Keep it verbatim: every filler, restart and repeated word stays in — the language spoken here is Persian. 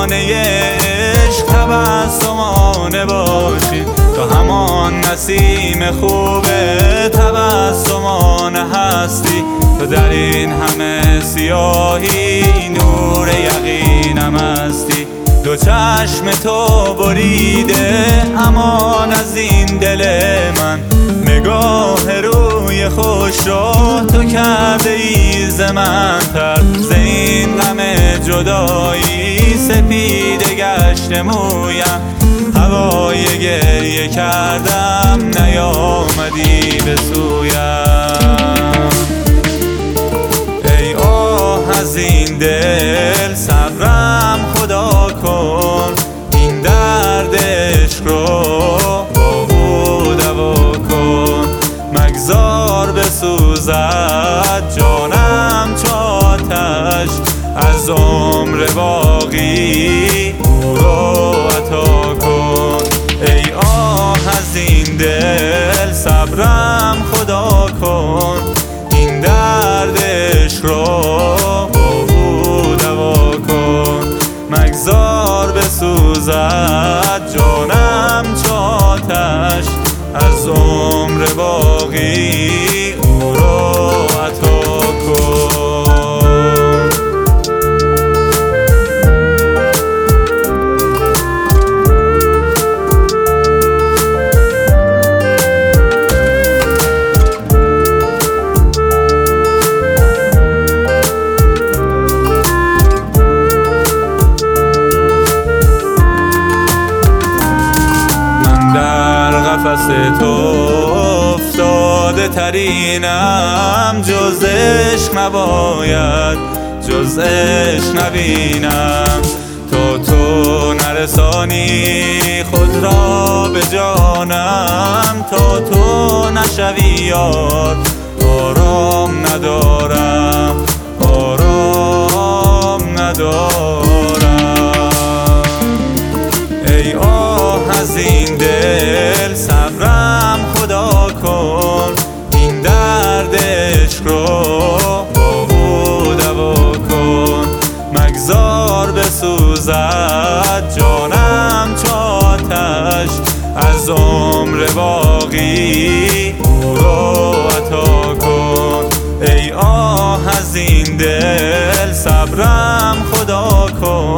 خانه عشق تبسمانه باشی، تو همان نسیم خوبه تبسمانه هستی، تو در این همه سیاهی نور یقینم هستی. دو چشم تو بریده امان از این دل من، نگاه روی خوش رو تو کرده ای ز من تر، ز این غم جدایی سپیده گشت مویم، هوای گریه کردم نیامدی به سویم. ای آه از این دل صبرم خدا کن، این درد عشق رو با او دوا کن، مگذار بسوزد جانم چو آتش، از عمر باقی او رو عطا کن. ای آه از این دل صبرم خدا کن، این درد عشق رو با او دوا کن، مگذار بسوزد جانم چو آتش، از عمر باقی او رو عطا کن. قفس تو افتاده ترینم، جز عشق نباید جز عشق نبینم، تا تو نرسانی خود را به جانم، تا تو نشوی یار آرام ندارم آرام ندارم. ای آه از این دل صبرم خدا کن، این درد عشق رو با او دوا کن، مگذار بسوزد جانم چو آتش، از عمر باقی او رو عطا کن. ای آه از این دل صبرم خدا کن،